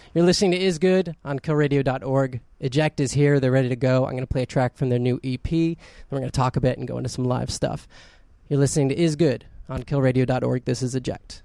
You're listening to Is Good on killradio.org. Eject is here. They're ready to go. I'm going to play a track from their new EP. Then we're going to talk a bit and go into some live stuff. You're listening to Is Good on killradio.org. This is Eject.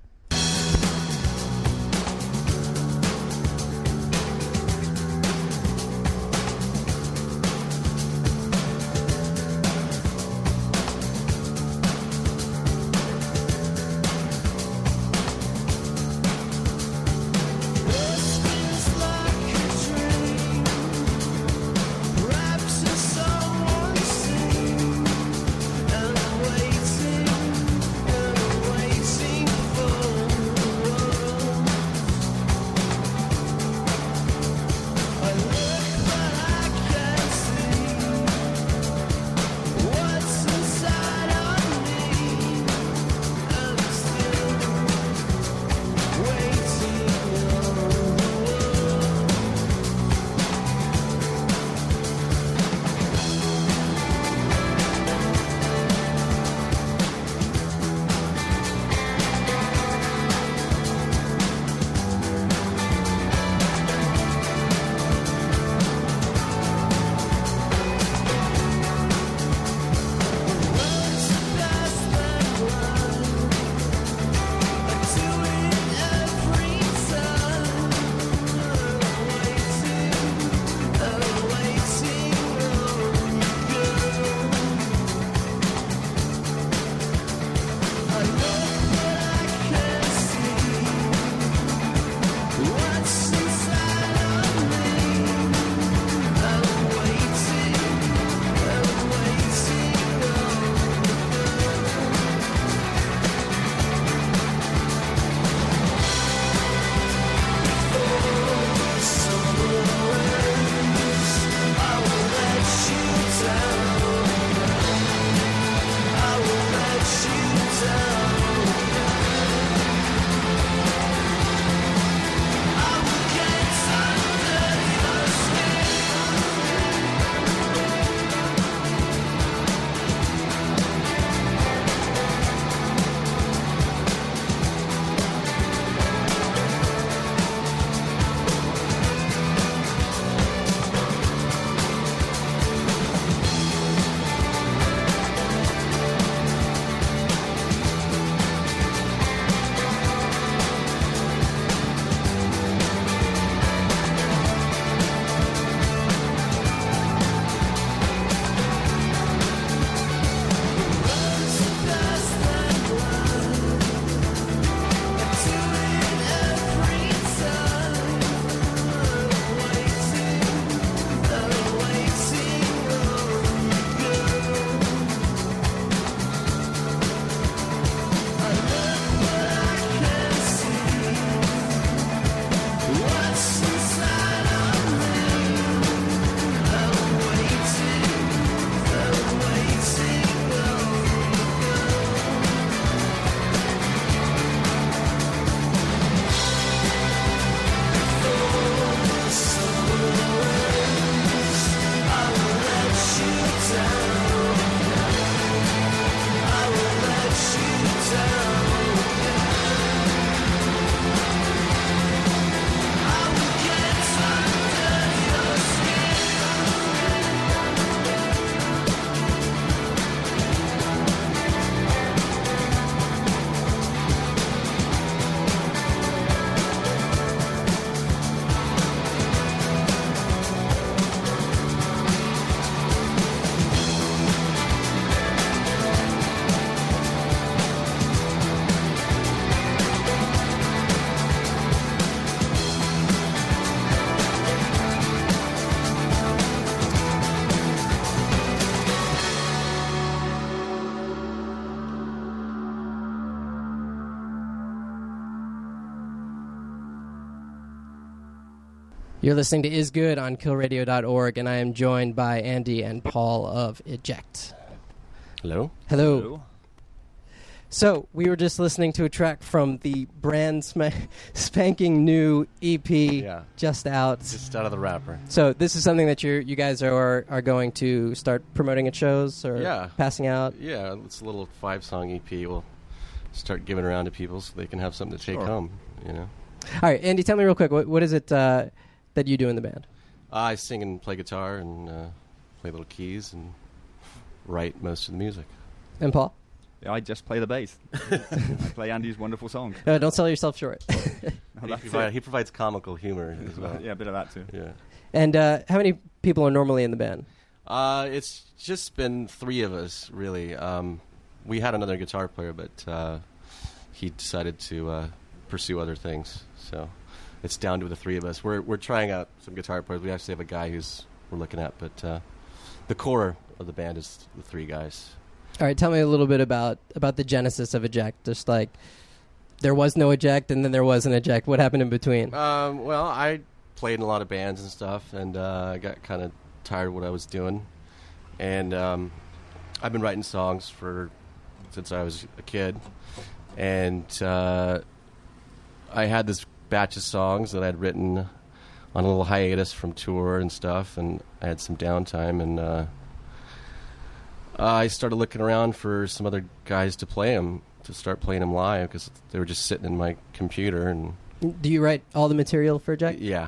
You're listening to Is Good on killradio.org, and I am joined by Andy and Paul of Eject. Hello. Hello. So, we were just listening to a track from the brand spanking new EP just out. Just out of the wrapper. So, this is something that you guys are going to start promoting at shows or passing out? Yeah, it's a little 5-song EP. We'll start giving around to people so they can have something to take home, you know. All right, Andy, tell me real quick, what is it that you do in the band? I sing and play guitar and play little keys and write most of the music. And Paul? Yeah, I just play the bass. I play Andy's wonderful songs. Don't sell yourself short. He provides comical humor as well. Yeah, a bit of that too. Yeah. And how many people are normally in the band? It's just been 3 of us, really. We had another guitar player, but he decided to pursue other things. So it's down to the 3 of us. We're trying out some guitar players. We actually have a guy we're looking at, but the core of the band is the 3 guys. All right, tell me a little bit about the genesis of Eject. Just like there was no Eject, and then there was an Eject. What happened in between? Well, I played in a lot of bands and stuff, and I got kind of tired of what I was doing. And I've been writing songs since I was a kid. And I had this batch of songs that I'd written on a little hiatus from tour and stuff, and I had some downtime, and I started looking around for some other guys to start playing them live, because they were just sitting in my computer. And do you write all the material for Eject? Yeah.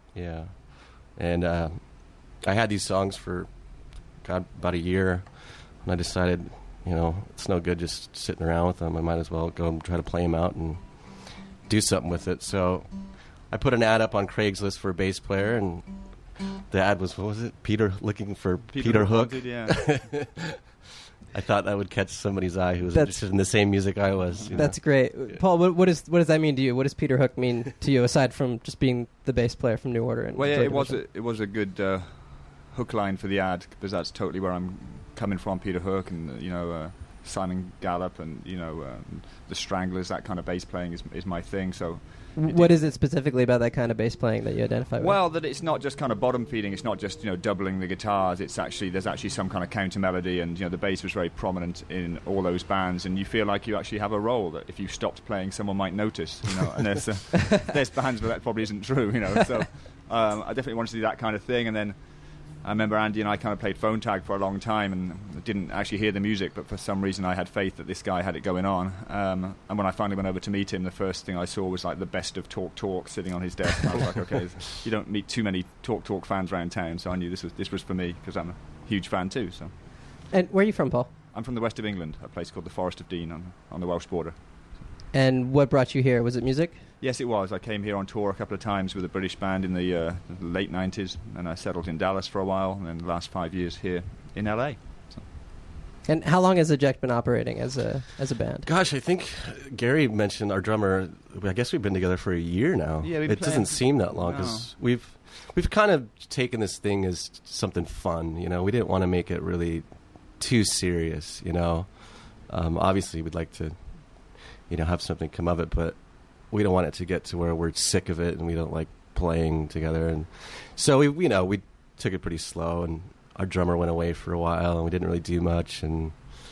And I had these songs for about a year, and I decided, it's no good just sitting around with them. I might as well go and try to play them out and do something with it. So I put an ad up on Craigslist for a bass player, and the ad was, what was it? Looking for Peter Hook. Yeah. I thought that would catch somebody's eye who was interested in the same music I was. That's great. Yeah. Paul, what does that mean to you? What does Peter Hook mean to you, aside from just being the bass player from New Order? Well, yeah, it was a good hook line for the ad, because that's totally where I'm coming from. Peter Hook and Simon Gallup and the Stranglers. That kind of bass playing is my thing. So. What is it specifically about that kind of bass playing that you identify with? Well, that it's not just kind of bottom feeding. It's not just doubling the guitars. There's actually some kind of counter melody, and the bass was very prominent in all those bands. And you feel like you actually have a role that if you stopped playing, someone might notice. And there's bands where that probably isn't true. So I definitely wanted to do that kind of thing. And then I remember Andy and I kind of played phone tag for a long time and didn't actually hear the music, but for some reason I had faith that this guy had it going on. And when I finally went over to meet him, the first thing I saw was like the best of Talk sitting on his desk. And I was like, okay, you don't meet too many Talk fans around town, so I knew this was for me, because I'm a huge fan too. So. And where are you from, Paul? I'm from the west of England, a place called the Forest of Dean on the Welsh border. And what brought you here? Was it music? Yes, it was. I came here on tour a couple of times with a British band in the late 90s, and I settled in Dallas for a while, and then the last 5 years here in LA. So. And how long has Eject been operating as a band? Gosh, I think Gary mentioned our drummer. I guess we've been together for a year now. Yeah, it doesn't seem that long, because we've kind of taken this thing as something fun. We didn't want to make it really too serious. Obviously we'd like to have something come of it, but we don't want it to get to where we're sick of it and we don't like playing together. And so we took it pretty slow, and our drummer went away for a while, and we didn't really do much. And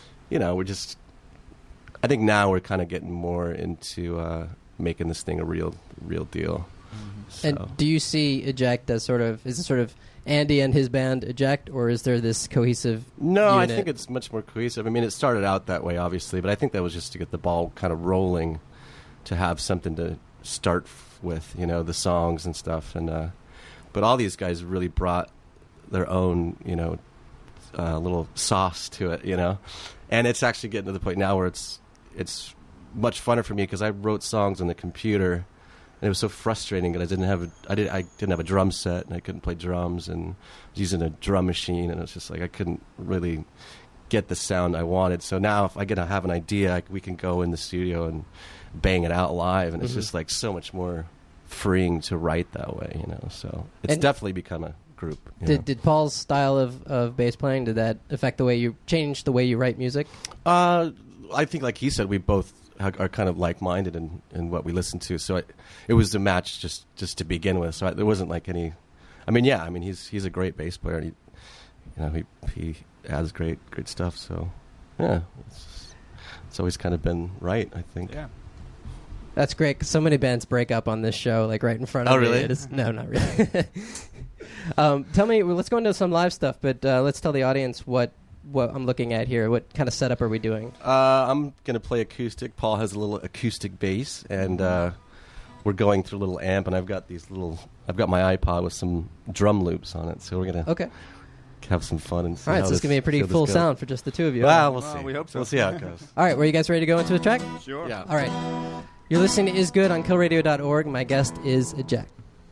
I think now we're kind of getting more into making this thing a real deal. Mm-hmm. So. And do you see Eject as is it sort of Andy and his band Eject, or is there this cohesive No, unit? I think it's much more cohesive. I mean, it started out that way, obviously, but I think that was just to get the ball kind of rolling, to have something to start with, the songs and stuff. And but all these guys really brought their own, little sauce to it, And it's actually getting to the point now where it's much funner for me, because I wrote songs on the computer, and it was so frustrating that I didn't have a drum set, and I couldn't play drums, and I was using a drum machine, and it was just like I couldn't really get the sound I wanted. So now if I have an idea, we can go in the studio and bang it out live, and it's just like so much more freeing to write that way, So it's definitely become a group. Did Paul's style of bass playing, did that affect the way you changed the way you write music? I think, like he said, we both are kind of like-minded in what we listen to, so it was a match just to begin with. So there wasn't like any. He's a great bass player. And he has great stuff. So yeah, it's always kind of been right, I think. Yeah. That's great, because so many bands break up on this show, like right in front of me. Oh, really? No, not really. Tell me, let's go into some live stuff, but let's tell the audience what I'm looking at here. What kind of setup are we doing? I'm going to play acoustic. Paul has a little acoustic bass, and we're going through a little amp, and I've got my iPod with some drum loops on it, so we're gonna have some fun and see. All right, so it's gonna be a pretty full sound for just the two of you. Well, we'll see. We hope so. We'll see how it goes. All right, were you guys ready to go into the track? Sure. Yeah. All right. You're listening to Is Good on killradio.org. My guest is Eject.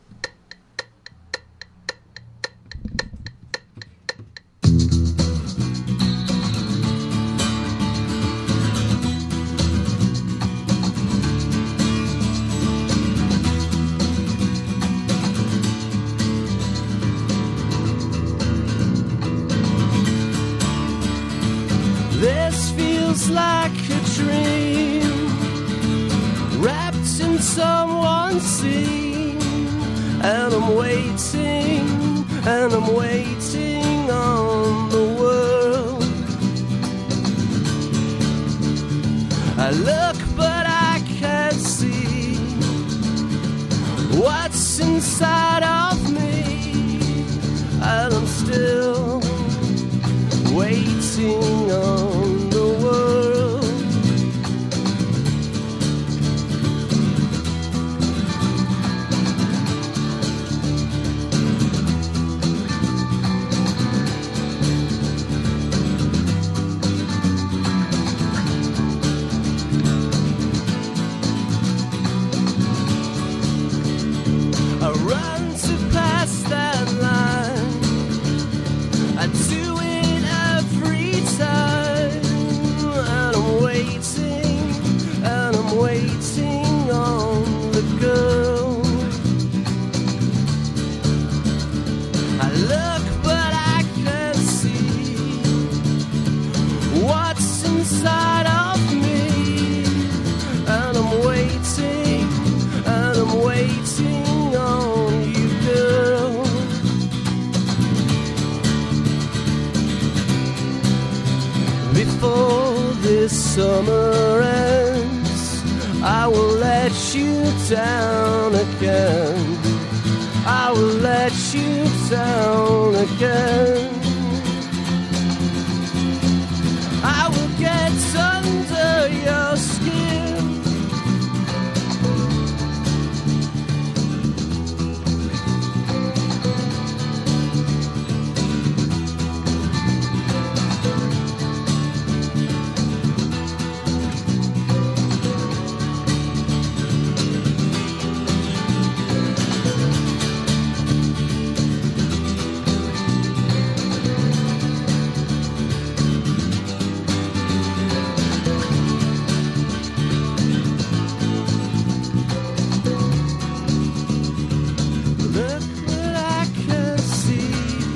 This feels like a dream, wrapped in someone's scene, and I'm waiting on the world. I look but I can't see what's inside of me, and I'm still waiting on the world. I run to pass that line. I do it every time, and I'm waiting on the girl. I look but I can't see what's inside of me, and I'm waiting on you, girl. Before this summer ends, I will let you down again. I will let you down again. I will get under your skin. Look what I can see.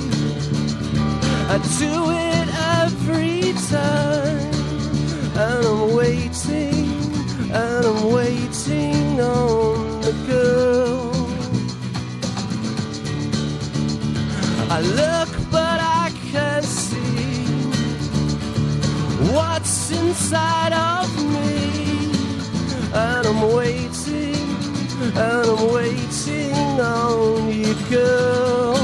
I do it every time, and I'm waiting on the girl. I look but I can't see what's inside of me, and I'm waiting on you, girl.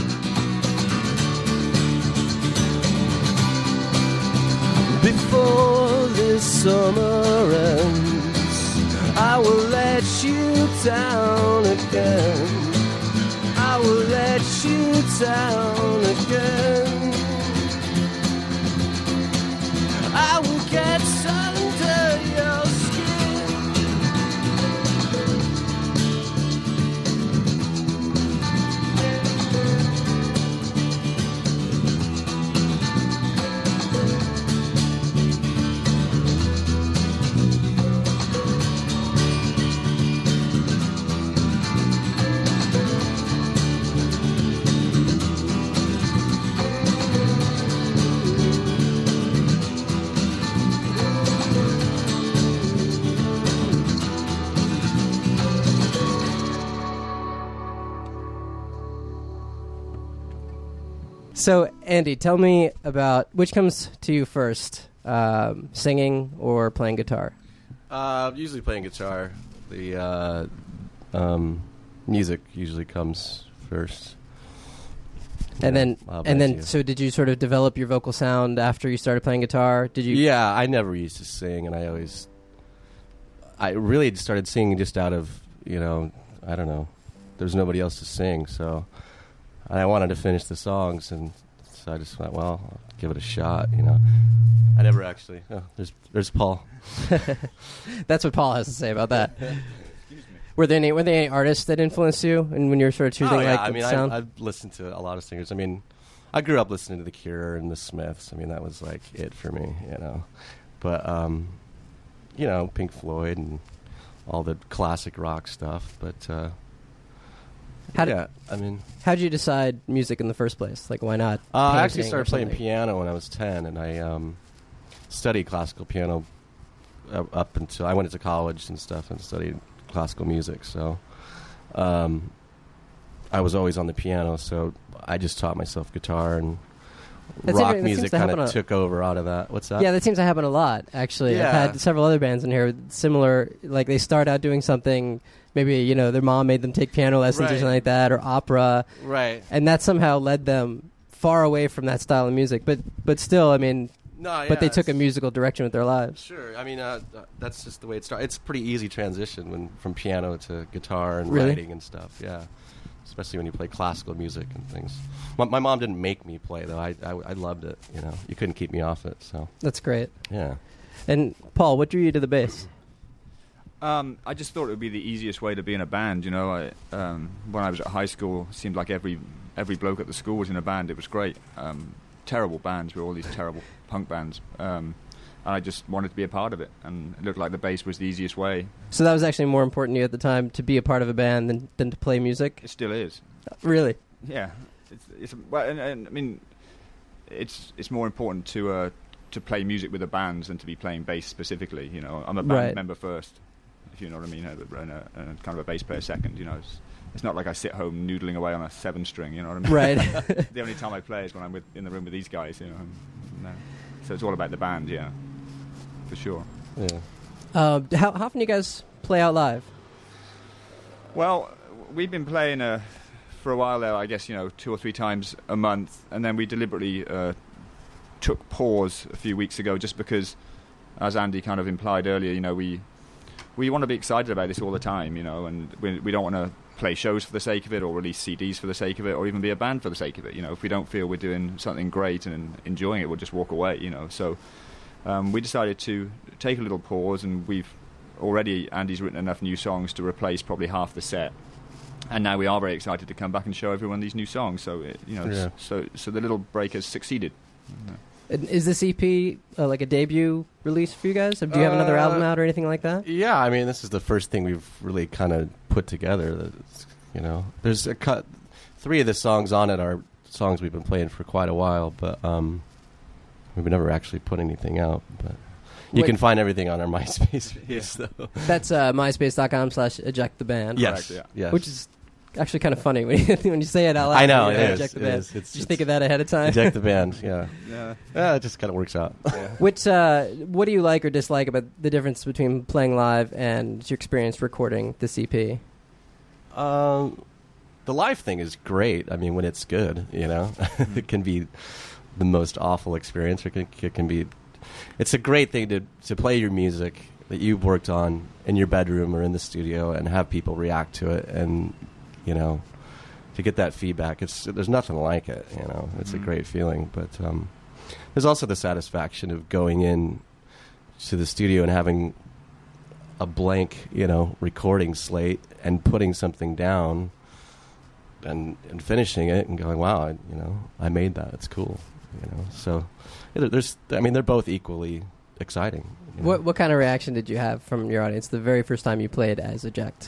Before this summer ends, I will let you down again. I will let you down again. I will get under your skin. So, Andy, tell me about which comes to you first, singing or playing guitar? Usually playing guitar. The music usually comes first. And Yeah, then, I'll and bet then, you. so did you sort of develop your vocal sound after you started playing guitar? Did you? Yeah, I never used to sing, and I really started singing just out of you know, I don't know. There's nobody else to sing, so I wanted to finish the songs, and so I just thought, well, I'll give it a shot, you know. I never actually. Oh, there's Paul. That's what Paul has to say about that. Were there any artists that influenced you, and when you were sort of choosing I the mean, sound? I've listened to a lot of singers. I mean, I grew up listening to The Cure and The Smiths. I mean, that was like it for me, you know. But you know, Pink Floyd and all the classic rock stuff. But how'd you decide music in the first place? Like, why not? I actually painting started or playing something? piano when I was 10, and I studied classical piano up until I went into college and stuff and studied classical music. So I was always on the piano, so I just taught myself guitar, and rock music kind of took over out of that. What's that? Yeah, that seems to happen a lot, actually. Yeah. I've had several other bands in here with similar, like they start out doing something, maybe, you know, their mom made them take piano lessons or Right. something like that, or opera, Right. and that somehow led them far away from that style of music. But still, I mean, No, but they took a musical direction with their lives. Sure. I mean, that's just the way it started. It's a pretty easy transition from piano to guitar and Really? writing and stuff. Yeah, especially when you play classical music and things. My mom didn't make me play though. I loved it. You know, you couldn't keep me off it. So That's great. yeah. And Paul, what drew you to the bass? I just thought it would be the easiest way to be in a band. You know, when I was at high school, it seemed like every bloke at the school was in a band. It was great. Terrible bands, we were all these terrible punk bands. And I just wanted to be a part of it, and it looked like the bass was the easiest way. So that was actually more important to you at the time, to be a part of a band than to play music? It still is. Really? Yeah, it's well, and I mean, it's more important to play music with the bands than to be playing bass specifically. You know, I'm a band Right. member first, if you know what I mean, and kind of a bass player second. You know, it's not like I sit home noodling away on a 7-string. You know what I mean? Right. The only time I play is when I'm in the room with these guys. You know, so it's all about the band. Yeah, for sure. Yeah. How often do you guys play out live? Well, we've been playing for a while there, I guess, you know, 2 or 3 times a month, and then we deliberately took pause a few weeks ago just because, as Andy kind of implied earlier, you know, we want to be excited about this all the time, you know, and we don't want to play shows for the sake of it, or release CDs for the sake of it, or even be a band for the sake of it. You know, if we don't feel we're doing something great and enjoying it, we'll just walk away, you know. So we decided to take a little pause, and Andy's written enough new songs to replace probably half the set. And now we are very excited to come back and show everyone these new songs. So, so the little break has succeeded. And is this EP like a debut release for you guys? Do you have another album out or anything like that? Yeah, I mean, this is the first thing we've really kind of put together. That's, you know, there's 3 of the songs on it are songs we've been playing for quite a while, but we've never actually put anything out. But you can find everything on our MySpace page. So. That's myspace.com/ejecttheband. Yes, Correct, yes. Which is actually kind of funny when you say it out loud. I know, you it is, Eject the it band. is. Did you think of that ahead of time? Eject the band, yeah. Yeah. It just kind of works out. What do you like or dislike about the difference between playing live and your experience recording this EP? The live thing is great. I mean, when it's good, you know, it can be the most awful experience. It can be. It's a great thing to play your music that you've worked on in your bedroom or in the studio and have people react to it, and you know, to get that feedback. There's nothing like it. You know, it's a great feeling. But there's also the satisfaction of going in to the studio and having a blank, you know, recording slate and putting something down and finishing it and going, wow, I made that. It's cool, you know. So they're both equally exciting. You know? What kind of reaction did you have from your audience the very first time you played as Eject?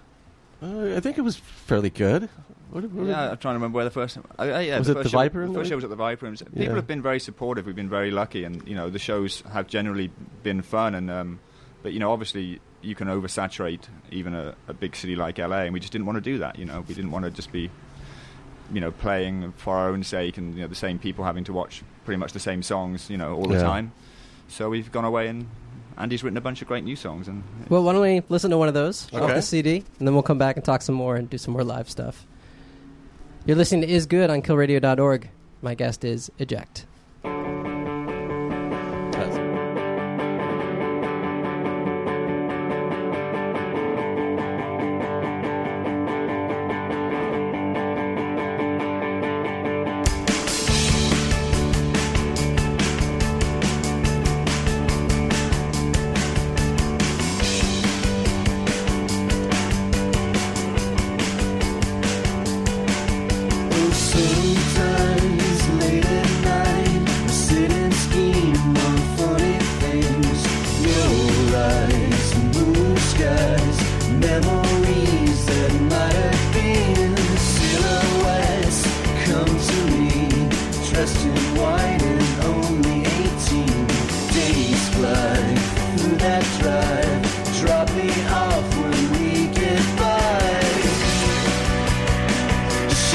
I think it was fairly good. Yeah, I'm trying to remember where the first. Was it the Viper Room? The first show was at the Viper Room. People Yeah. have been very supportive. We've been very lucky, and you know the shows have generally been fun. And but you know, obviously, you can oversaturate even a big city like LA, and we just didn't want to do that. You know, we didn't want to just be, you know, playing for our own sake, and you know, the same people having to watch pretty much the same songs, you know, all the time. So we've gone away, and Andy's written a bunch of great new songs. And Well, why don't we listen to one of those off Okay. the CD, and then we'll come back and talk some more and do some more live stuff. You're listening to Is Good on killradio.org. My guest is Eject.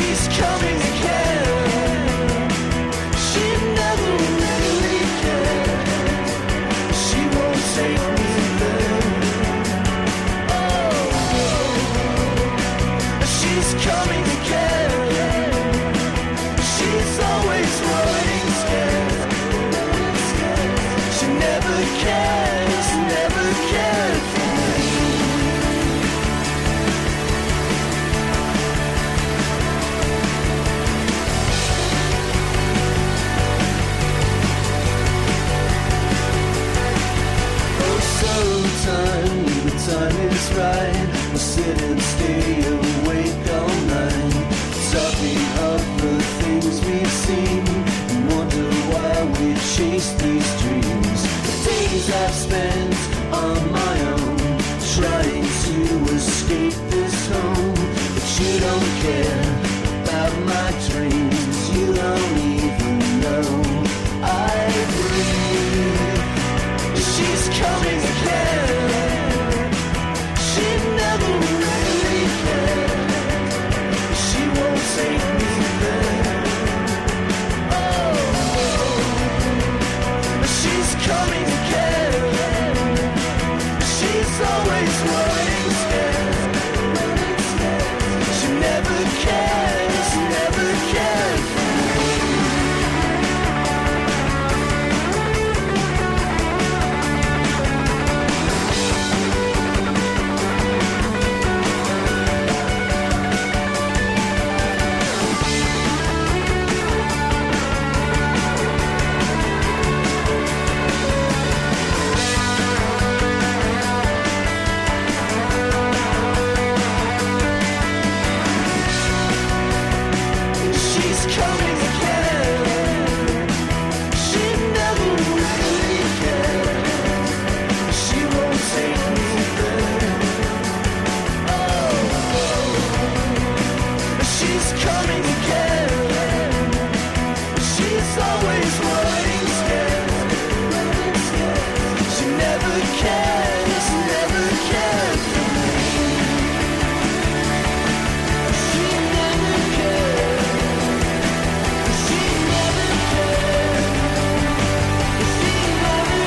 She's coming again. She never really cared. She won't take me there. Oh, she's coming again. She's always running scared. She never cares, never cared for me. Oh, sometime when the time is right, we'll sit and stay awake all night, talking of the things we've seen, and wonder why we chase these dreams. The days I've spent on my own, trying to escape this home, but you don't care about my dreams. You don't even know I breathe. She's coming again. She never really cared. She won't take me there. Oh, she's coming again. She's always running scared. She never cares, never cared for me. She's coming again. She never really cared. She won't take me there. Oh, she's coming again. She's always running scared. She never cares, never cared for me. She never cared. She never cared. She never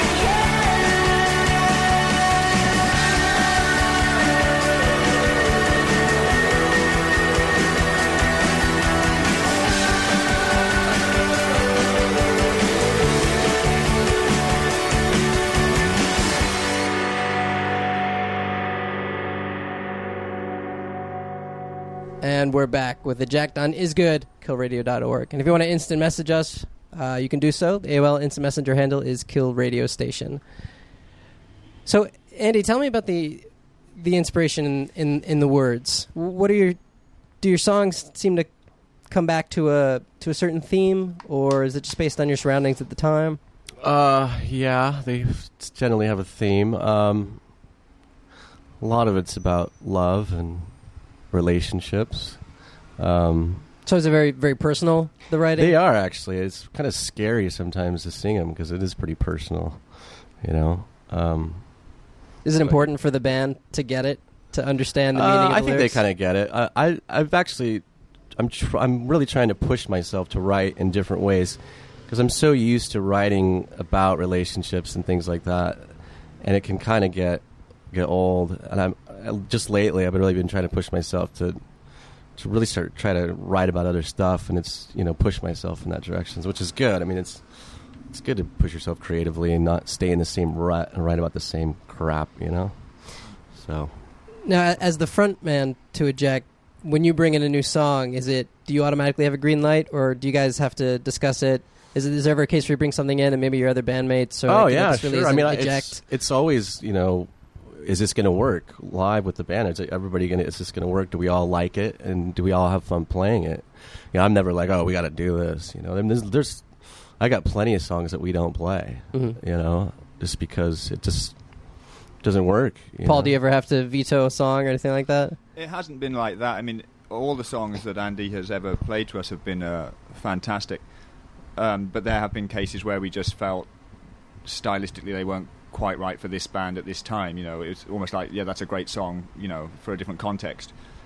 And we're back with Eject on Is Good, killradio.org. And if you want to instant message us, you can do so. The AOL Instant Messenger handle is Kill Radio Station. So, Andy, tell me about the inspiration in the words. What are do your songs seem to come back to a certain theme, or is it just based on your surroundings at the time? Yeah, they generally have a theme. A lot of it's about love and relationships. So is it very, very personal, the writing? They are, actually. It's kind of scary sometimes to sing them because it is pretty personal, you know. Is it important for the band to get it, to understand the meaning of the I think lyrics? they kind of get it. I've actually, I'm really trying to push myself to write in different ways because I'm so used to writing about relationships and things like that, and it can kind of get old. And just lately I've really been trying to push myself to really try to write about other stuff, and it's, you know, push myself in that direction, which is good. I mean, it's good to push yourself creatively and not stay in the same rut and write about the same crap, you know. So now, as the front man to Eject, when you bring in a new song, do you automatically have a green light, or do you guys have to discuss it? Is there ever a case where you bring something in and maybe your other bandmates? Or oh yeah, sure. I mean, Eject? it's always, you know, is this going to work live with the band? Is this going to work? Do we all like it? And do we all have fun playing it? You know, I'm never like, oh, we got to do this. You know, I mean, I got plenty of songs that we don't play, you know, just because it just doesn't work. Paul, know? do you ever have to veto a song or anything like that? It hasn't been like that. I mean, all the songs that Andy has ever played to us have been fantastic. But there have been cases where we just felt stylistically they weren't quite right for this band at this time. You know, it's almost like, yeah, that's a great song, you know, for a different context.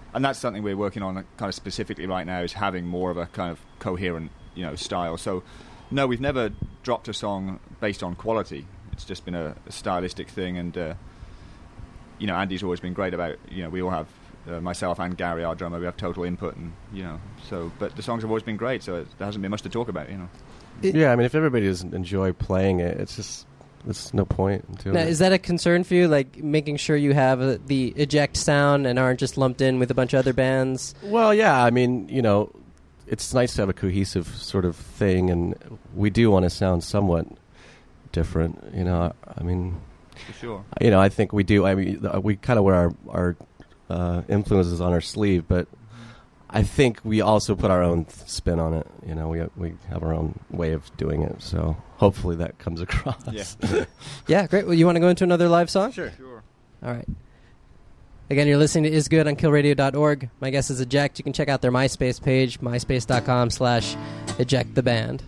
And that's something we're working on kind of specifically right now, is having more of a kind of coherent, style. So, no, we've never dropped a song based on quality. It's just been a stylistic thing, and Andy's always been great about. We all have myself and Gary, our drummer. We have total input, and So, but the songs have always been great, so there hasn't been much to talk about. Yeah, I mean, if everybody doesn't enjoy playing it, it's just. There's no point in doing now, it. is that a concern for you, like making sure you have the Eject sound and aren't just lumped in with a bunch of other bands? Well, yeah, I mean, it's nice to have a cohesive sort of thing, and we do want to sound somewhat different, I mean... For sure. I think we do. I mean, we kind of wear our influences on our sleeve, but I think we also put our own spin on it. We have our own way of doing it, so hopefully that comes across. Yeah. Yeah, great. Well, you want to go into another live song? Sure. All right. Again, you're listening to Is Good on killradio.org. My guest is Eject. You can check out their MySpace page, myspace.com/ejecttheband.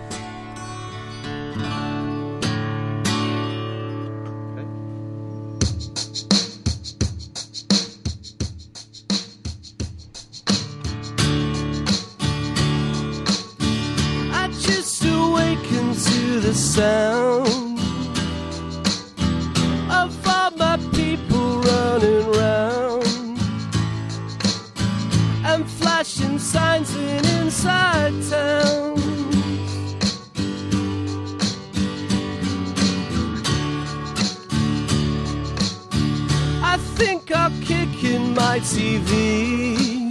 The sound of all my people running round and flashing signs in inside town. I think I'll kick in my TV,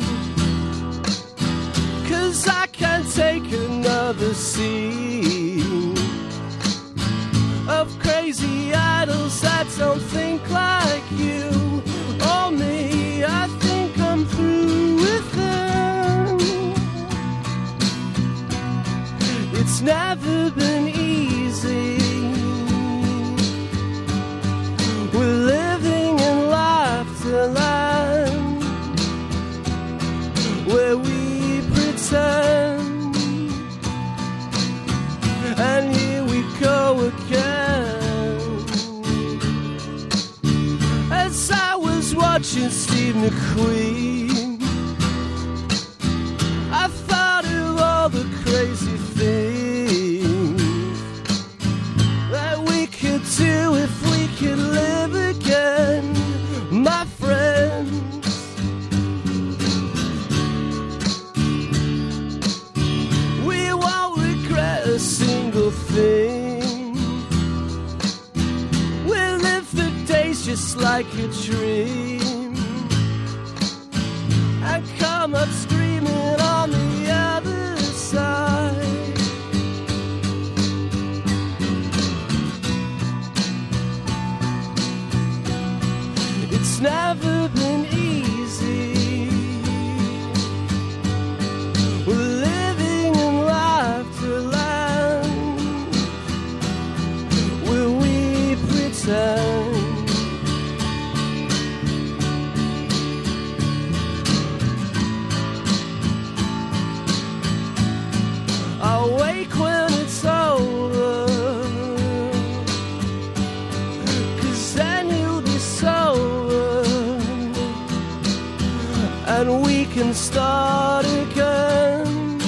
'cause I can't take another scene of crazy idols that don't think like you or me. I think I'm through with them. It's never been easy. We're living in Laughterland, where we pretend, and here we go again. As I was watching Steve McQueen, I thought of all the crazy things that we could do if we could live again, my friends. We won't regret a single thing. We'll live the days just like a dream and come up screaming on the other side. It's never been easy. We're living in Laughterland, where we pretend. I'll wake when it's over, 'cause then you'll be sober and we can start again.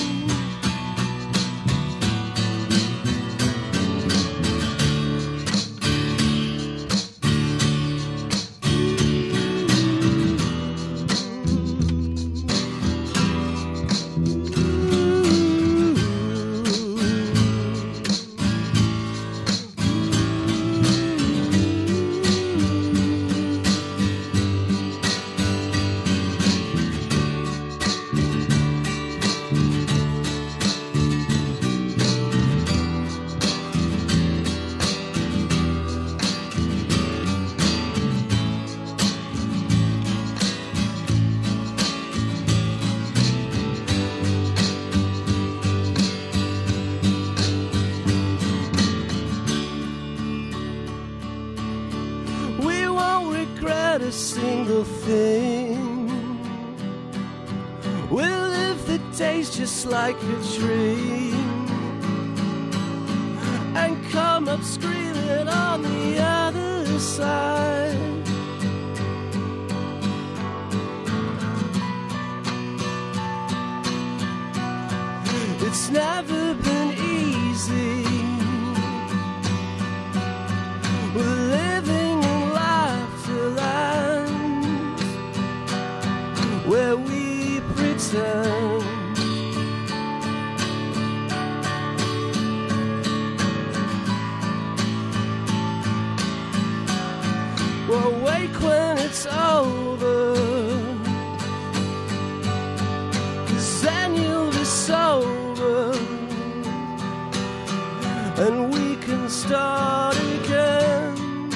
We won't regret a single thing. We'll live the days just like a dream and come up screaming on the other side. It's never been easy. We're living in laughter land, where we pretend we'll wake when it's over, 'cause then you'll be sober and we can start again.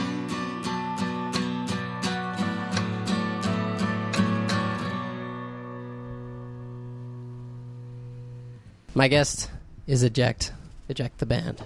My guest is Eject the band.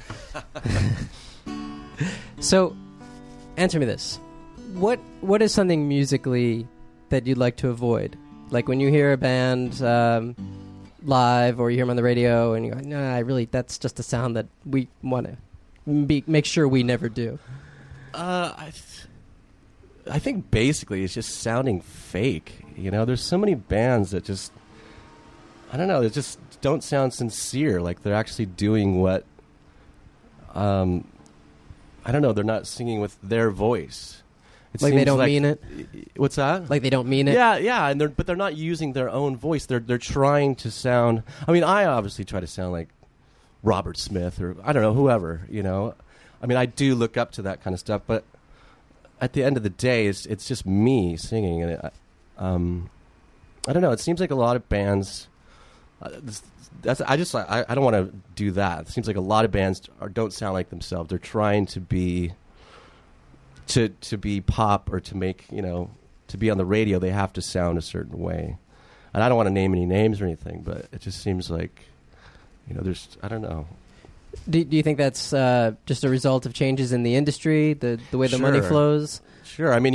So, answer me this: what is something musically that you'd like to avoid? Like when you hear a band live, or you hear them on the radio, and you go, "Nah, that's just a sound that we want to make sure we never do." I think basically it's just sounding fake. You know, there's so many bands that just, I don't know, they just don't sound sincere. Like they're actually doing what, I don't know, they're not singing with their voice. Like they don't mean it? What's that? Like they don't mean it? Yeah, but they're not using their own voice. They're trying to sound, I mean, I obviously try to sound like Robert Smith or, I don't know, whoever, you know. I mean, I do look up to that kind of stuff, but at the end of the day, it's just me singing, and I don't know. It seems like a lot of bands. I don't want to do that. It seems like a lot of bands don't sound like themselves. They're trying to be pop, or to make, you know, to be on the radio. They have to sound a certain way, and I don't want to name any names or anything, but it just seems like, you know, I don't know. Do you think that's just a result of changes in the industry, the way the money flows? Sure. I mean,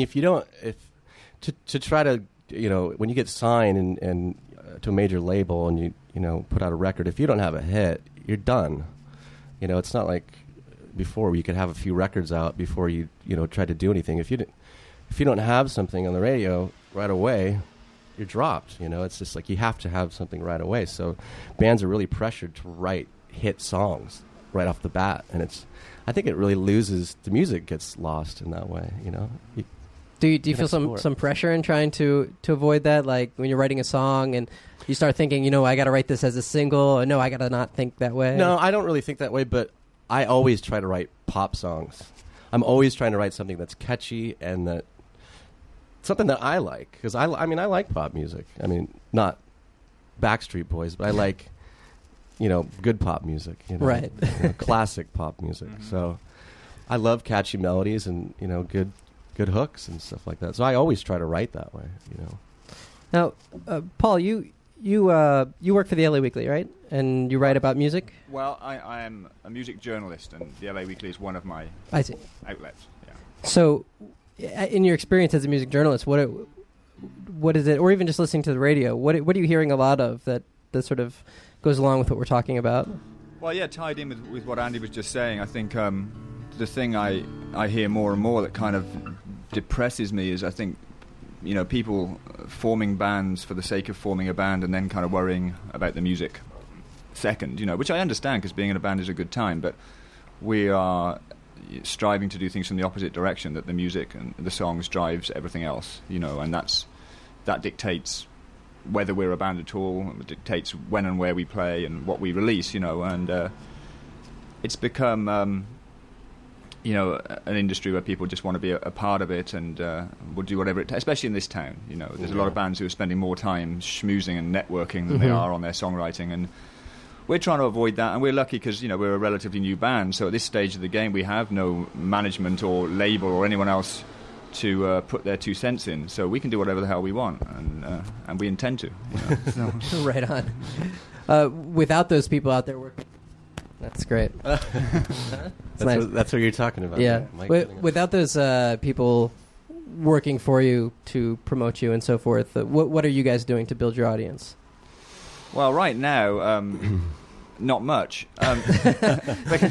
to try to, you know, when you get signed and to a major label and you know, put out a record, if you don't have a hit, you're done. You know, it's not like before where you could have a few records out before you know, try to do anything. If you don't have something on the radio right away, you're dropped. You know, it's just like you have to have something right away. So bands are really pressured to write hit songs right off the bat, and I think it really loses, the music gets lost in that way, you know. Do you feel some pressure in trying to avoid that? Like when you're writing a song and you start thinking, you know, I got to write this as a single, or no, I got to not think that way? No, I don't really think that way, but I always try to write pop songs. I'm always trying to write something that's catchy and that something that I like, because I mean, I like pop music. I mean, not Backstreet Boys, but I like, you know, good pop music, you know, right? You know, classic pop music. Mm-hmm. So I love catchy melodies and, you know, good hooks and stuff like that. So I always try to write that way, you know. Now, Paul, you work for the LA Weekly, right? And you write about music? Well, I am a music journalist, and the LA Weekly is one of my outlets. Yeah. So, in your experience as a music journalist, what is it, or even just listening to the radio, what are you hearing a lot of that sort of goes along with what we're talking about? Well, yeah, tied in with what Andy was just saying, I think the thing I hear more and more that kind of depresses me is, I think, you know, people forming bands for the sake of forming a band and then kind of worrying about the music second, you know, which I understand, because being in a band is a good time, but we are striving to do things from the opposite direction, that the music and the songs drives everything else, you know, and that dictates whether we're a band at all. It dictates when and where we play and what we release, you know, and it's become you know, an industry where people just want to be a part of it and will do whatever it takes, especially in this town, you know. There's a lot of bands who are spending more time schmoozing and networking than they are on their songwriting, and we're trying to avoid that, and we're lucky because, you know, we're a relatively new band, so at this stage of the game we have no management or label or anyone else to put their 2 cents in, so we can do whatever the hell we want, and we intend to, you know. So. Right on. Without those people out there working, that's great. That's nice. What you're talking about. Yeah. Without those people working for you to promote you and so forth, what are you guys doing to build your audience? Well, right now, not much.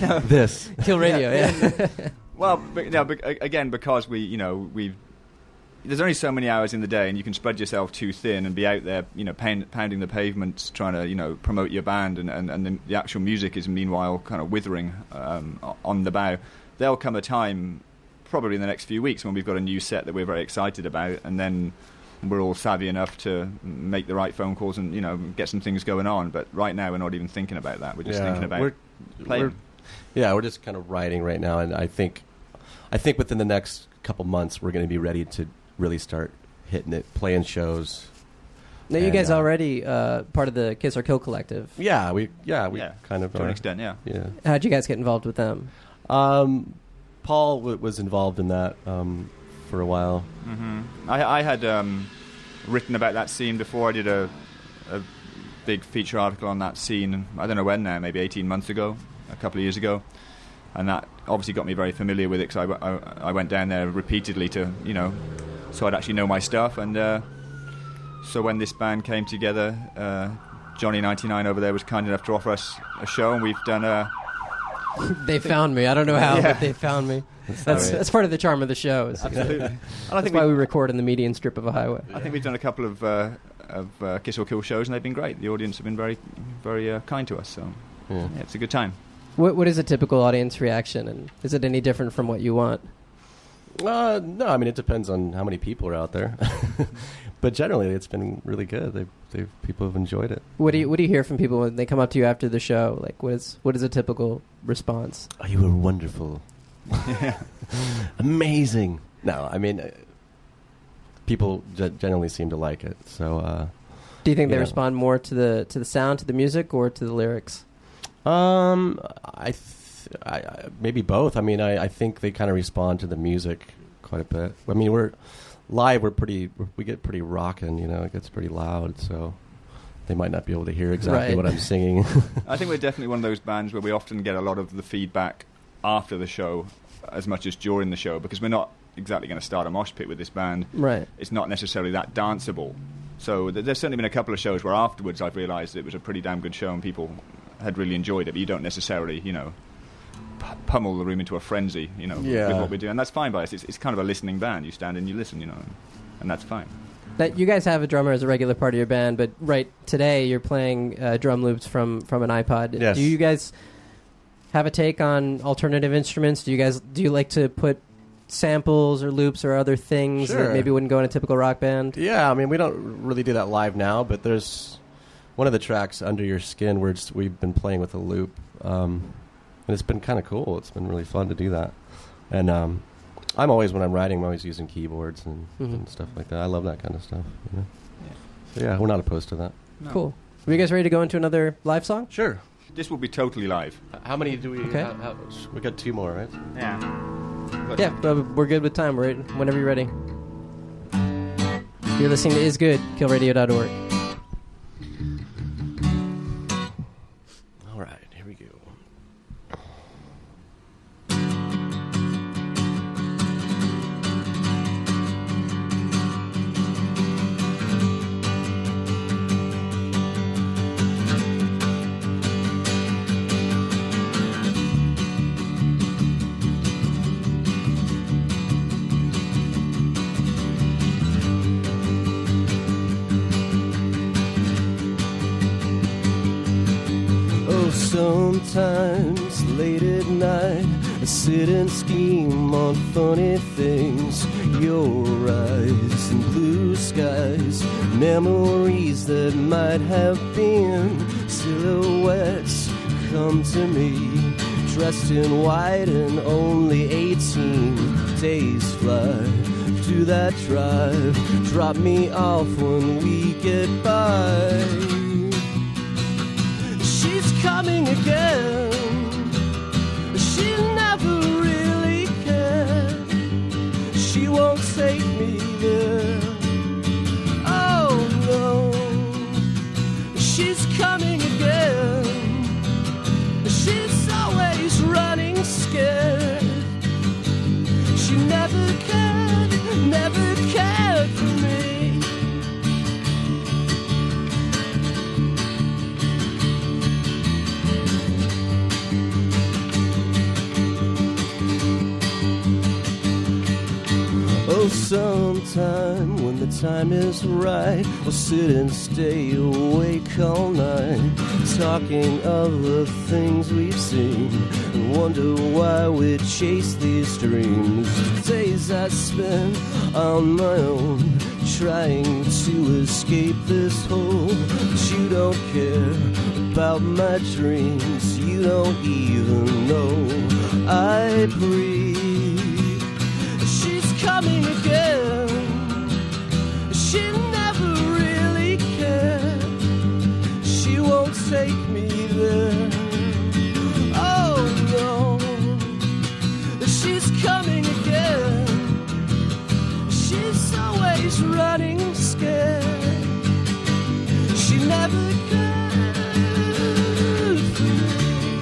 This Kill Radio, yeah. Well, again, because we've there's only so many hours in the day, and you can spread yourself too thin and be out there, you know, pounding the pavements, trying to, you know, promote your band, and then the actual music is meanwhile kind of withering on the bow. There'll come a time, probably in the next few weeks, when we've got a new set that we're very excited about, and then we're all savvy enough to make the right phone calls and, you know, get some things going on. But right now, we're not even thinking about that. We're just thinking about playing. We're just kind of writing right now, and I think within the next couple months, we're going to be ready to really start hitting it, playing shows. Now, you guys already part of the Kiss or Kill collective. We kind of to an extent, yeah. How'd you guys get involved with them? Paul was involved in that for a while. Mm-hmm. I had written about that scene before. I did a big feature article on that scene, I don't know when now, maybe 18 months ago, a couple of years ago. And that obviously got me very familiar with it, because I went down there repeatedly to, you know, so I'd actually know my stuff. And so when this band came together, Johnny99 over there was kind enough to offer us a show, and we've done They found me. I don't know how, but they found me. That's part of the charm of the show. Absolutely. And that's why we record in the median strip of a highway. I think we've done a couple of Kiss or Kill shows, and they've been great. The audience have been very, very kind to us. So it's a good time. What is a typical audience reaction, and is it any different from what you want? No, I mean, it depends on how many people are out there. But generally, it's been really good. People have enjoyed it. What do you hear from people when they come up to you after the show? Like, what is a typical response? Oh, you were wonderful. Amazing. No, I mean, people generally seem to like it. So, do you think they respond more to the sound, to the music, or to the lyrics? I maybe both. I mean, I think they kind of respond to the music quite a bit. I mean, we're we get pretty rockin', you know, it gets pretty loud, so they might not be able to hear exactly what I'm singing. I think we're definitely one of those bands where we often get a lot of the feedback after the show as much as during the show, because we're not exactly going to start a mosh pit with this band. Right. It's not necessarily that danceable. So there's certainly been a couple of shows where afterwards I've realised it was a pretty damn good show and people had really enjoyed it, but you don't necessarily, you know, pummel the room into a frenzy, you know, with what we do. And that's fine by us. It's kind of a listening band. You stand and you listen, you know, and that's fine. That you guys have a drummer as a regular part of your band, but right today you're playing drum loops from an iPod. Yes. Do you guys have a take on alternative instruments? Do you like to put samples or loops or other things that maybe wouldn't go in a typical rock band? Yeah, I mean, we don't really do that live now, but there's one of the tracks, Under Your Skin, where we've been playing with a loop, and it's been kind of cool. It's been really fun to do that. And I'm always, when I'm writing, I'm always using keyboards and stuff like that. I love that kind of stuff. You know? So yeah, we're not opposed to that. No. Cool. Are you guys ready to go into another live song? Sure. This will be totally live. How many do we have? We got 2 more, right? Yeah. Yeah, we're good with time. We're ready, whenever you're ready. You're listening to Is Good, killradio.org. All right, here we go. Sometimes late at night I sit and scheme on funny things. Your eyes and blue skies, memories that might have been. Silhouettes come to me, dressed in white and only 18. Days fly to that drive, drop me off when we get by. She's coming again. She never really cared. She won't take me there. Oh no. She's coming again. She's always running scared. She never cared for me. sometime when the time is right, we'll sit and stay awake all night, talking of the things we've seen, and wonder why we chase these dreams. The days I spend on my own, trying to escape this hole. But you don't care about my dreams, you don't even know I breathe. She's coming again, she never really cared, she won't take me there. Oh no, she's coming again, she's always running scared, she never cared for me.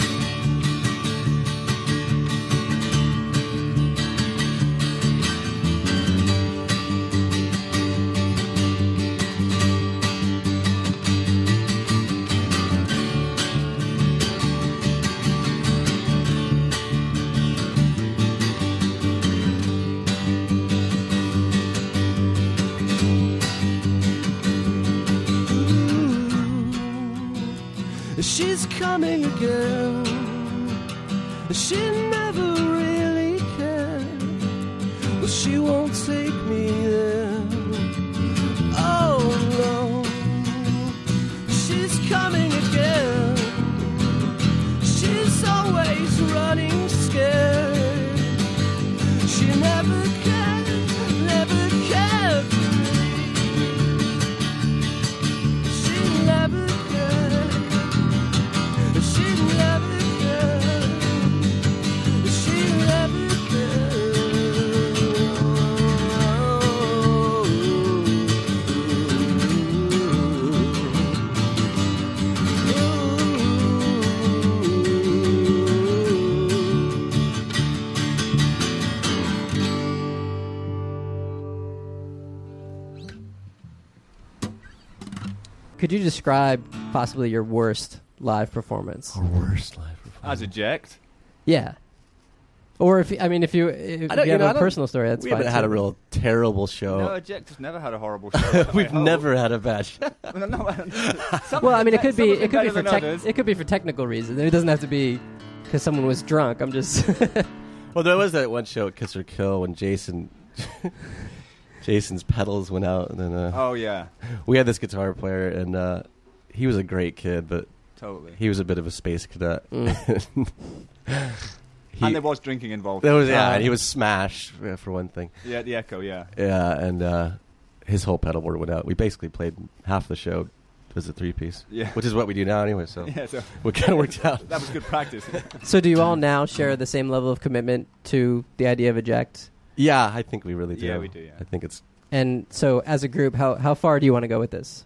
She's coming again, she never really cared, but she won't take me there. Oh no, she's coming again, she's always running scared, she never cared for me, she never cared. She never cared. She never Could you describe possibly your worst live performance? Our worst live performance. As eject. Yeah. Or if you have a personal story, that's we fine. haven't had too. a real terrible show. No, eject has never had a horrible show. We've never had a bad show. Well, I mean, it could be others. it could be for technical reasons. It doesn't have to be because someone was drunk. I'm just Well, there was that one show at Kiss or Kill when Jason's pedals went out, and then Oh yeah, we had this guitar player, and he was a great kid, but totally. he was a bit of a space cadet. And there was drinking involved. There was, and he was smashed for one thing. Yeah, the echo. Yeah. Yeah, and his whole pedal board went out. We basically played half the show as a 3-piece, Yeah. which is what we do now anyway. So Yeah. So we kind of worked out. that was good practice. So do you all now share the same level of commitment to the idea of eject? Yeah, I think we really do. Yeah, we do, yeah. I think it's. And so as a group, how far do you want to go with this?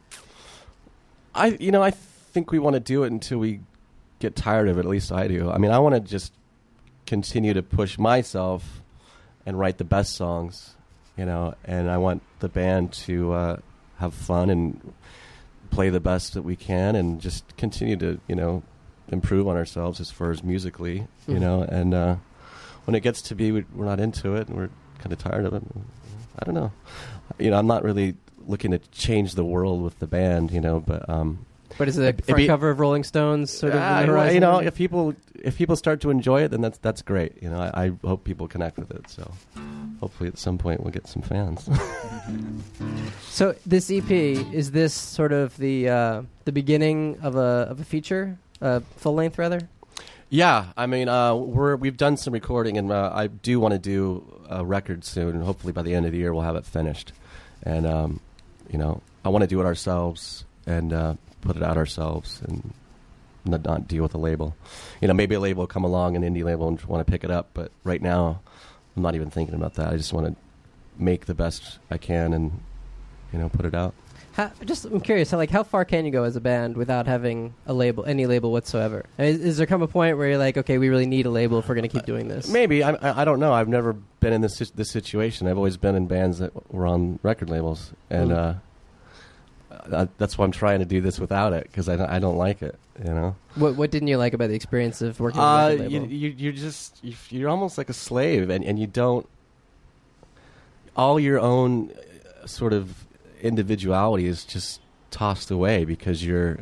I think we want to do it until we get tired of it. At least I do. I mean, I want to just continue to push myself and write the best songs, and I want the band to have fun and play the best that we can, and just continue to improve on ourselves as far as musically, and when it gets to be we're not into it and we're kind of tired of it, I don't know. I'm not really looking to change the world with the band, But is it a front cover of Rolling Stones sort of? in the horizon? if people start to enjoy it, then that's great. I hope people connect with it. So hopefully at some point we'll get some fans. So this EP, is this sort of the beginning of a feature, full length rather? Yeah, I mean we've done some recording, and I do want to do a record soon, and hopefully by the end of the year we'll have it finished. And I want to do it ourselves and put it out ourselves and not deal with a label. Maybe a label will come along, an indie label, and want to pick it up, but right now I'm not even thinking about that. I just want to make the best I can and put it out. I'm curious, how far can you go as a band without having any label whatsoever? Is there come a point where you're like, okay, we really need a label if we're going to keep doing this? Maybe. I don't know. I've never been in this situation. I've always been in bands that were on record labels, and that's why I'm trying to do this without it, because I don't like it. What didn't you like about the experience of working with a record label? You're almost like a slave, and you don't. all your own sort of individuality is just tossed away because you're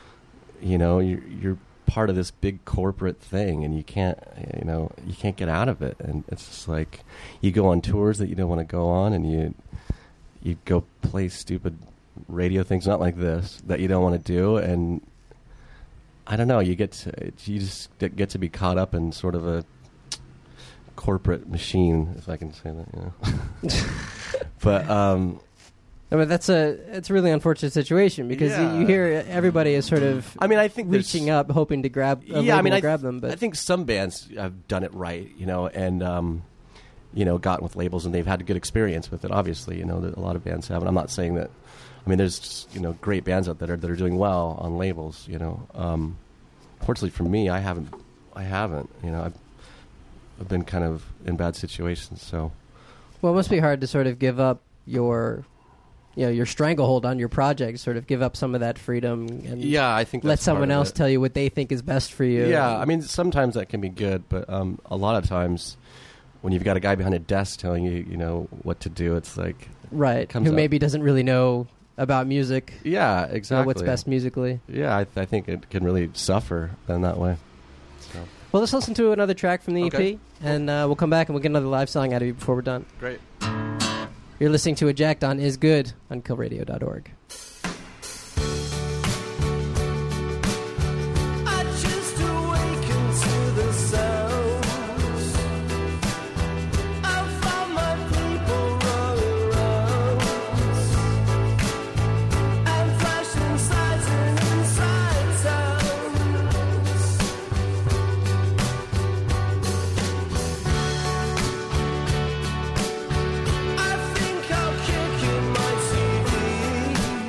part of this big corporate thing, and you can't get out of it. And it's just like you go on tours that you don't want to go on, and you go play stupid radio things, not like this, that you don't want to do, and I don't know. You just get to be caught up in sort of a corporate machine, if I can say that. But I mean, it's a really unfortunate situation because you hear everybody is sort of. I mean, I think reaching up, hoping to grab. Grab them. But I think some bands have done it right, and gotten with labels, and they've had a good experience with it. Obviously, a lot of bands have, and I'm not saying that. I mean, there's great bands out there that are doing well on labels. Fortunately for me, I haven't. I've been kind of in bad situations. So, well, it must be hard to sort of give up your stranglehold on your project, sort of give up some of that freedom, and I think let someone else tell you what they think is best for you. Yeah, I mean, sometimes that can be good, but a lot of times when you've got a guy behind a desk telling you, what to do, it's like who maybe doesn't really know about music. Yeah, exactly. What's best musically. Yeah, I think it can really suffer in that way. So. Well, let's listen to another track from the EP, and we'll come back and we'll get another live song out of you before we're done. Great. You're listening to Eject on Is Good on killradio.org. I think I'll kick in my TV.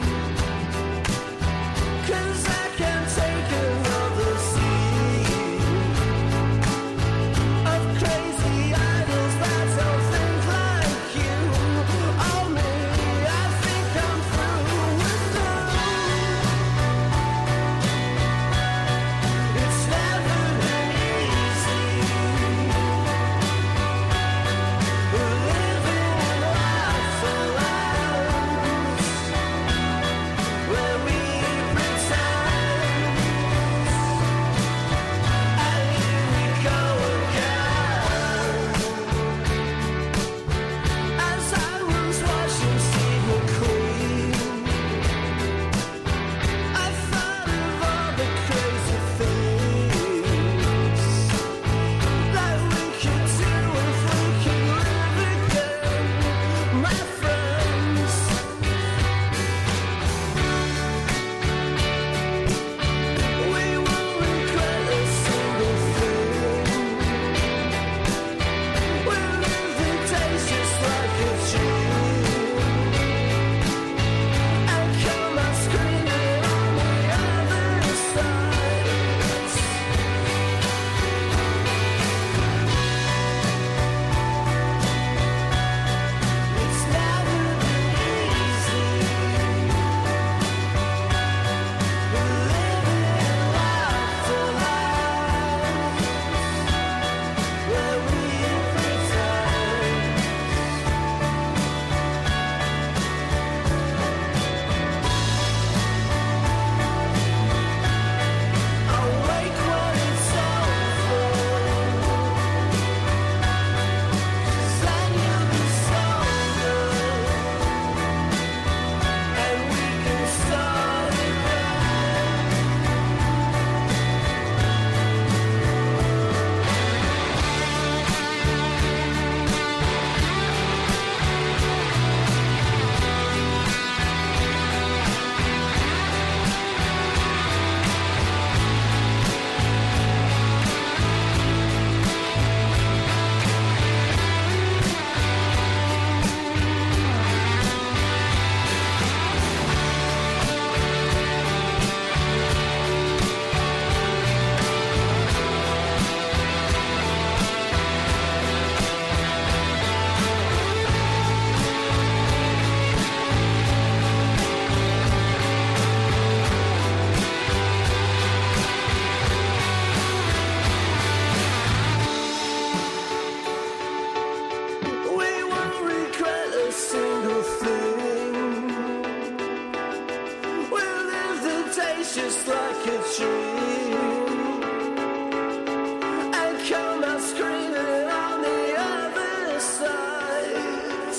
just like a dream. And come out screaming on the other side.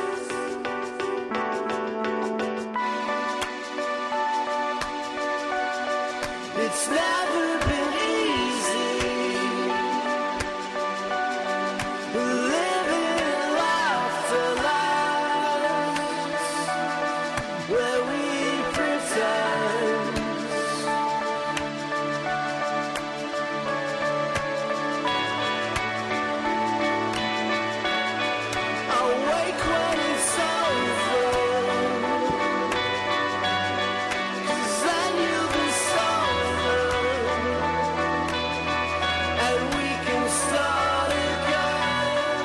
It's never been easy living laughter lives where we pretend. Awake when it's over, 'cause then you'll be sober, and we can start again.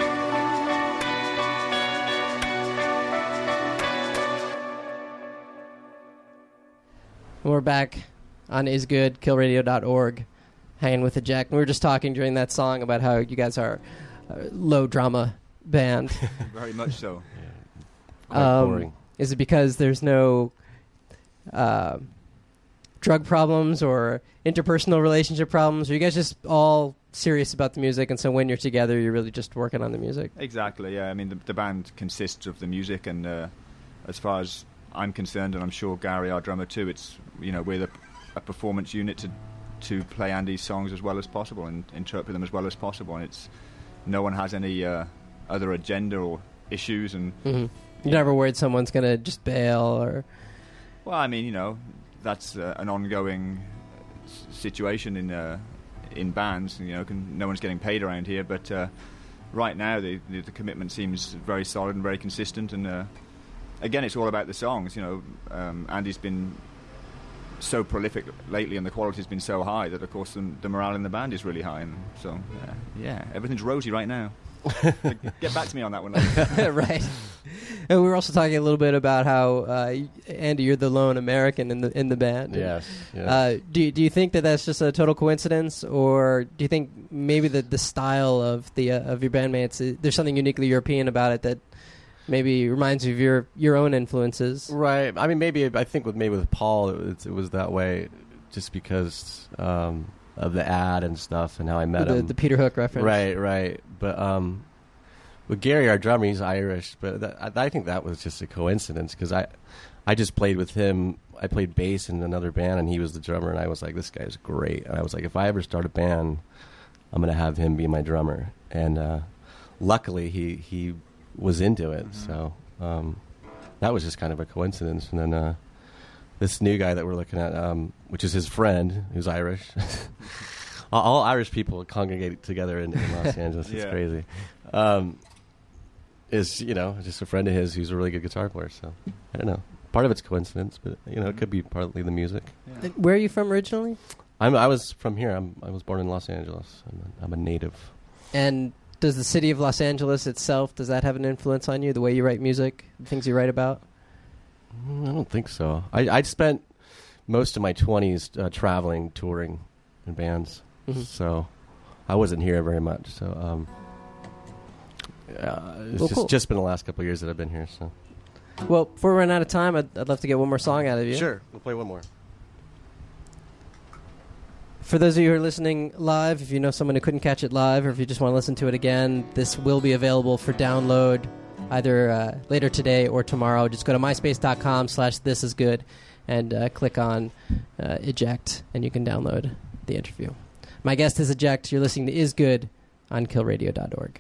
We're back on Is Good, killradio.org, hanging with Eject. We were just talking during that song about how you guys are a low drama band. Very much so. Quite boring. Is it because there's no drug problems or interpersonal relationship problems? Or are you guys just all serious about the music, and so when you're together, you're really just working on the music? Exactly, yeah. I mean, the band consists of the music, and as far as I'm concerned, and I'm sure Gary, our drummer, too, it's, you know, we're a performance unit to play Andy's songs as well as possible and interpret them as well as possible, and it's no one has any other agenda or issues. And You're never worried someone's going to just bail or... well, I mean, you know, that's an ongoing situation in bands. You know, no one's getting paid around here, but right now the commitment seems very solid and very consistent. And again, it's all about the songs. You know, Andy's been so prolific lately, and the quality's been so high that, of course, the morale in the band is really high. And so, yeah, everything's rosy right now. Get back to me on that one later. Right. And we were also talking a little bit about how Andy, you're the lone American in the band. Yes. Do you think that that's just a total coincidence, or do you think maybe the style of of your bandmates, there's something uniquely European about it that maybe reminds you of your own influences? Right. I mean, I think with Paul, it was that way, just because of the ad and stuff and how I met him. The Peter Hook reference. Right. But with Gary, our drummer, he's Irish, but I think that was just a coincidence, because I just played with him. I played bass in another band, and he was the drummer, and I was like, this guy's great. And I was like, if I ever start a band, I'm going to have him be my drummer. And luckily, he was into it, so that was just kind of a coincidence. And then this new guy that we're looking at, which is his friend, who's Irish. All Irish people congregate together in Los Angeles. It's crazy. Is, you know, just a friend of his who's a really good guitar player. So I don't know. Part of it's coincidence, but, you know, it could be partly the music. Yeah. Where are you from originally? I was from here. I was born in Los Angeles. I'm a native. And does the city of Los Angeles itself, does that have an influence on you, the way you write music, the things you write about? I don't think so. I spent most of my 20s traveling, touring in bands. Mm-hmm. So I wasn't here very much. So it's cool. just been the last couple of years that I've been here. So Well, before we run out of time, I'd love to get one more song out of you. Sure. We'll play one more. For those of you who are listening live, if you know someone who couldn't catch it live, or if you just want to listen to it again, this will be available for download either later today or tomorrow. Just go to myspace.com/thisisgood and click on Eject, and you can download the interview. My guest is Eject. You're listening to Is Good on killradio.org.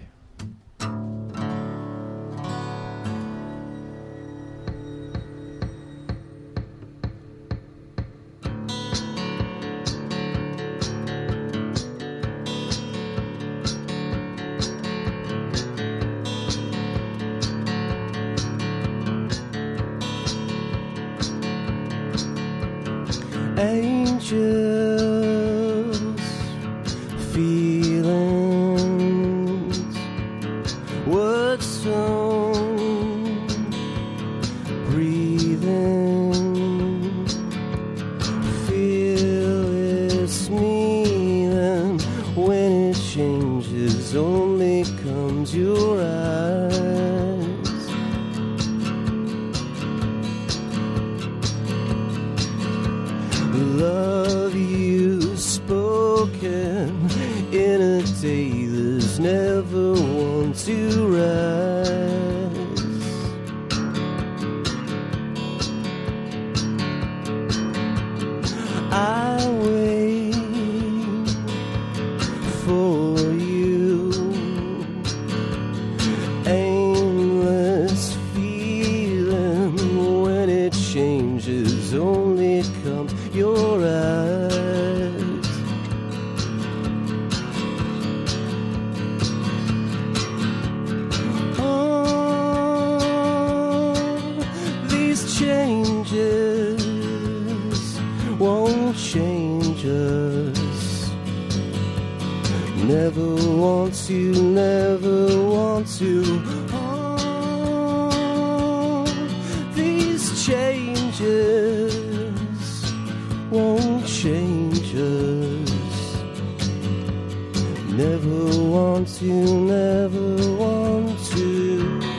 Angels, feelings, words sown, breathing, feel it's me, and when it changes only comes your eyes. love you spoken in a day there's never one to rise. I wait for you, aimless feeling when it changes only comes your eyes. Oh, these changes won't change us. Never want to, never want to. Oh, these changes won't change us. Never want to, never want to.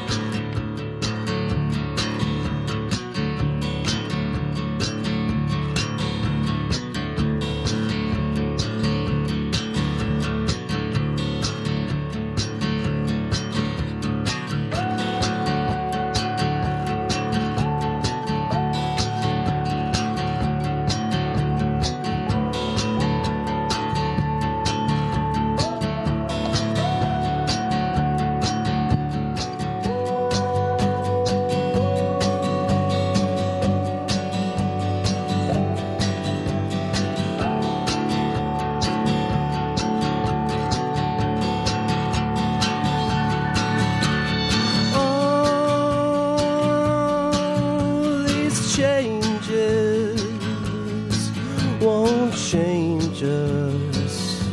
Won't change us.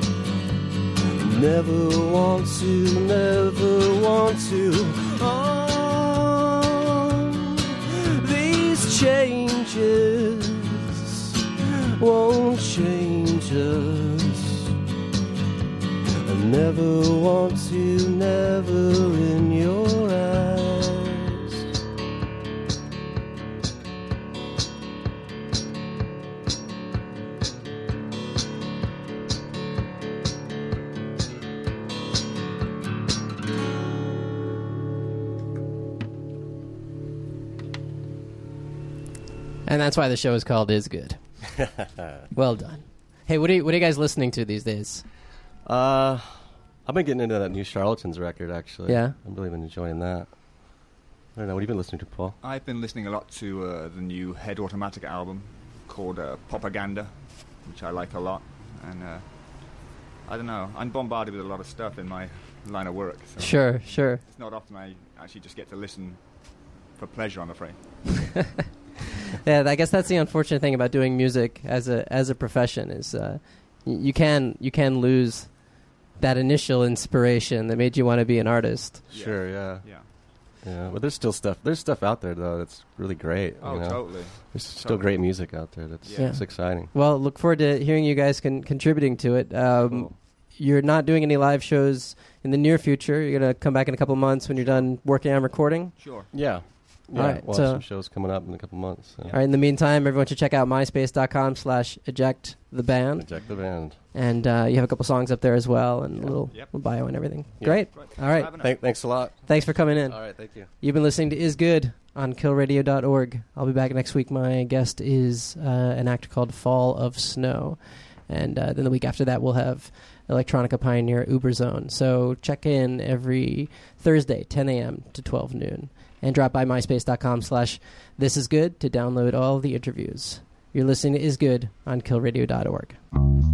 Never want to, never want to. Oh, these changes won't change us. I never want to, never in your eyes. And that's why the show is called Is Good. Well done. Hey, what are you guys listening to these days? I've been getting into that new Charlatans record, actually. Yeah? I've really been enjoying that. I don't know, what have you been listening to, Paul? I've been listening a lot to the new Head Automatic album called Propaganda, which I like a lot. And I don't know, I'm bombarded with a lot of stuff in my line of work. So Sure. it's not often I actually just get to listen for pleasure, I'm afraid. Yeah, I guess that's the unfortunate thing about doing music as a profession is you can lose that initial inspiration that made you want to be an artist. Sure, yeah. Yeah. But there's still stuff. There's stuff out there though that's really great. Oh, you know? totally. There's still great music out there. That's Yeah. it's exciting. Well, look forward to hearing you guys contributing to it. Cool. You're not doing any live shows in the near future. You're going to come back in a couple months when you're done working on recording. Sure. Yeah. All right, we'll so- have some shows coming up in a couple months. So. All right. In the meantime, everyone should check out myspace.com/ejecttheband. Eject the band. And you have a couple songs up there as well and Yeah. a little Yep. bio and everything. Yeah. Great. Right. All right. Having it. Thanks a lot. Thanks for coming in. All right, thank you. You've been listening to Is Good on killradio.org. I'll be back next week. My guest is an act called Fall of Snow. And then the week after that, we'll have electronica pioneer Uberzone. So check in every Thursday, 10 a.m. to 12 noon. And drop by myspace.com/thisisgood to download all the interviews. You're listening to Is Good on killradio.org.